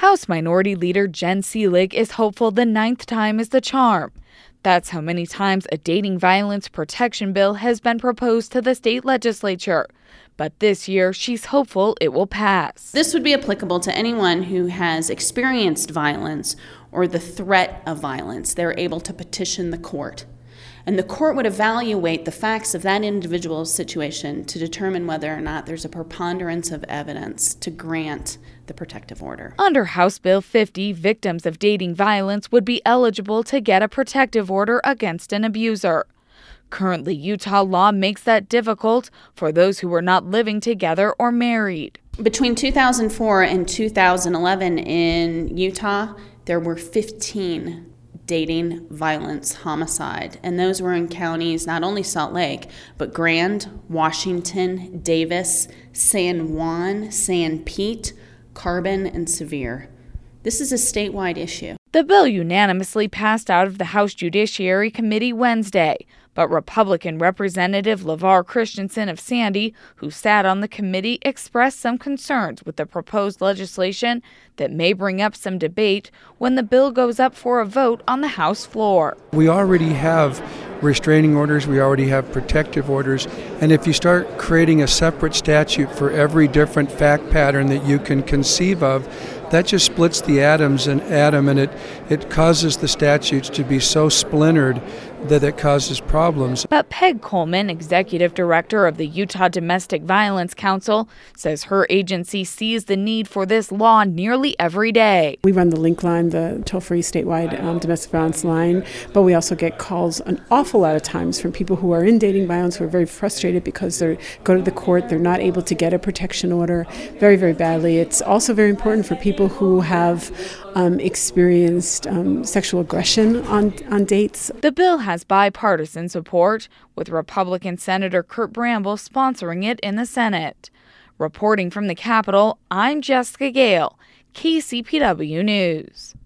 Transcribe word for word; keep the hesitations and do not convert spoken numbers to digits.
House Minority Leader Jen Seelig is hopeful the ninth time is the charm. That's how many times a dating violence protection bill has been proposed to the state legislature. But this year, she's hopeful it will pass. This would be applicable to anyone who has experienced violence or the threat of violence. They're able to petition the court. And the court would evaluate the facts of that individual's situation to determine whether or not there's a preponderance of evidence to grant the protective order. Under House Bill fifty, victims of dating violence would be eligible to get a protective order against an abuser. Currently, Utah law makes that difficult for those who are not living together or married. Between two thousand four and two thousand eleven in Utah, there were fifteen dating violence homicide, and those were in counties not only Salt Lake, but Grand, Washington, Davis, San Juan, San Pete, Carbon, and Sevier. This is a statewide issue. The bill unanimously passed out of the House Judiciary Committee Wednesday, but Republican Representative LeVar Christensen of Sandy, who sat on the committee, expressed some concerns with the proposed legislation that may bring up some debate when the bill goes up for a vote on the House floor. We already have restraining orders, we already have protective orders, and if you start creating a separate statute for every different fact pattern that you can conceive of, that just splits the atoms and atom, and it, it causes the statutes to be so splintered that it causes problems. But Peg Coleman, executive director of the Utah Domestic Violence Council, says her agency sees the need for this law nearly every day. We run the Link line, the toll-free statewide um, domestic violence line, but we also get calls an awful lot of times from people who are in dating violence who are very frustrated because they go to the court, they're not able to get a protection order very, very badly. It's also very important for people who have um, experienced um, sexual aggression on, on dates. The bill has bipartisan support, with Republican Senator Kurt Bramble sponsoring it in the Senate. Reporting from the Capitol, I'm Jessica Gale, K C P W News.